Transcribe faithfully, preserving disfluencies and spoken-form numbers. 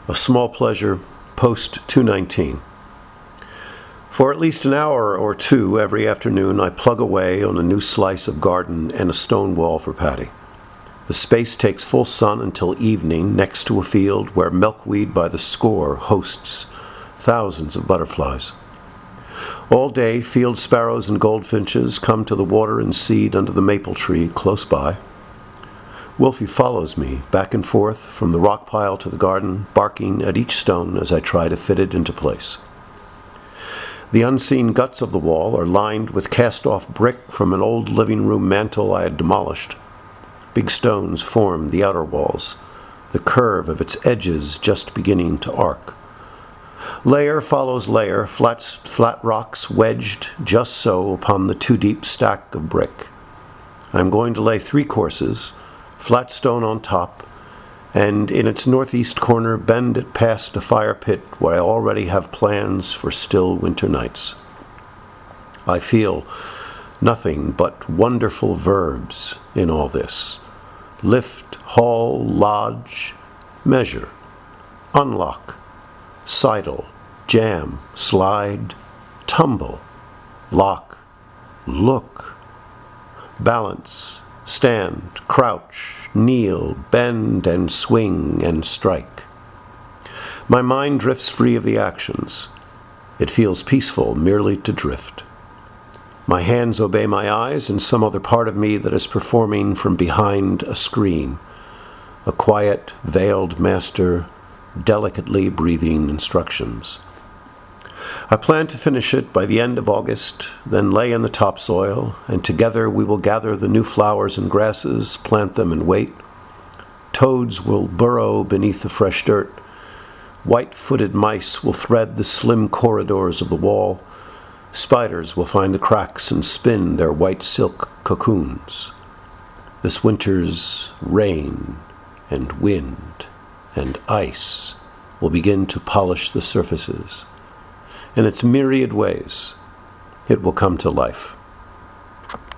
A small pleasure, post two nineteen. For at least an hour or two every afternoon, I plug away on a new slice of garden and a stone wall for Patty. The space takes full sun until evening, next to a field where milkweed by the score hosts thousands of butterflies. All day, field sparrows and goldfinches come to the water and seed under the maple tree close by. Wolfie follows me back and forth from the rock pile to the garden, barking at each stone as I try to fit it into place. The unseen guts of the wall are lined with cast-off brick from an old living room mantel I had demolished. Big stones form the outer walls, the curve of its edges just beginning to arc. Layer follows layer, flat, flat rocks wedged just so upon the too-deep stack of brick. I'm going to lay three courses, flat stone on top, and in its northeast corner bend it past a fire pit where I already have plans for still winter nights. I feel nothing but wonderful verbs in all this. Lift, haul, lodge, measure, unlock, sidle, jam, slide, tumble, lock, look, balance, stand, crouch, kneel, bend, and swing, and strike. My mind drifts free of the actions. It feels peaceful merely to drift. My hands obey my eyes and some other part of me that is performing from behind a screen, a quiet, veiled master delicately breathing instructions. I plan to finish it by the end of August, then lay in the topsoil, and together we will gather the new flowers and grasses, plant them and wait. Toads will burrow beneath the fresh dirt. White-footed mice will thread the slim corridors of the wall. Spiders will find the cracks and spin their white silk cocoons. This winter's rain and wind and ice will begin to polish the surfaces. In its myriad ways, it will come to life.